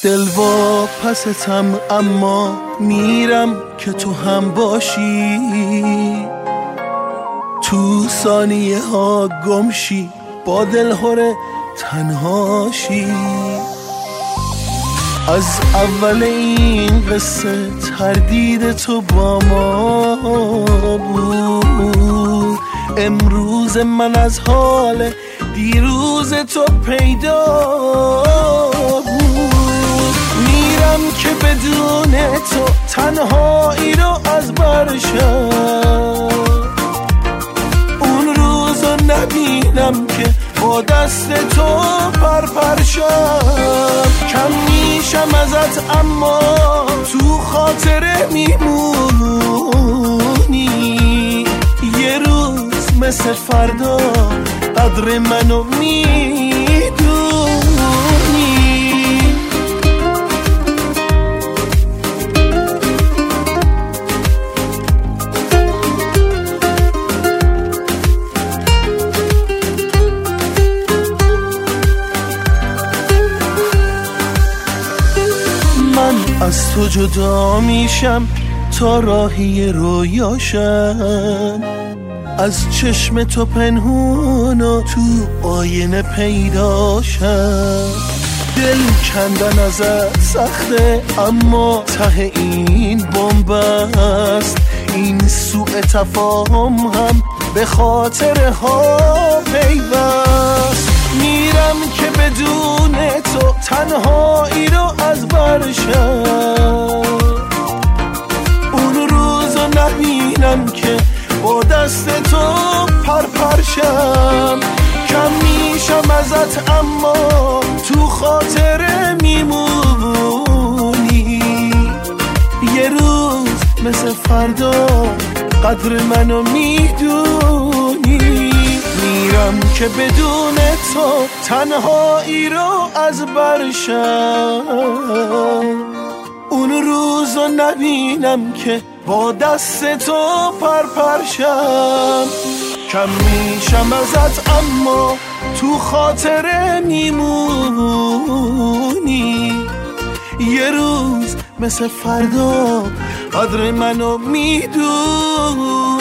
دل وا پستم اما میرم که تو هم باشی، تو ثانیه ها گمشی با دلهره تنهاشی. از اول این قصه تردید تو با ما بود، امروز من از حال دیروز تو پیدا بود. میرم که بدون تو تنهایی رو از برشم، اون روز رو نبینم که با دست تو پرپرشم. کم میشم ازت اما تو خاطره میمونی، یه روز مثل فردا قدر منو میدونی. من از تو جدا میشم تا راهی رویاشم، از چشم تو پنهون و تو آینه پیداشم. دل کندن ازت سخته اما ته این بمب است، این سوء تفاهم هم به خاطر ها پیوست. میرم که بدون تو تنهایی رو از برشم، اون روز رو نبینم که با دست تو پرپرشم. کم میشم ازت اما تو خاطره میمونی، یه روز مثل فردا قدر منو میدونی. میرم که بدون تو تنهایی رو از برشم، اون روز رو نبینم که با دست تو پرپرشم. کم میشم ازت اما تو خاطره میمونی، یه روز مثل فردا قدر منو میدونی.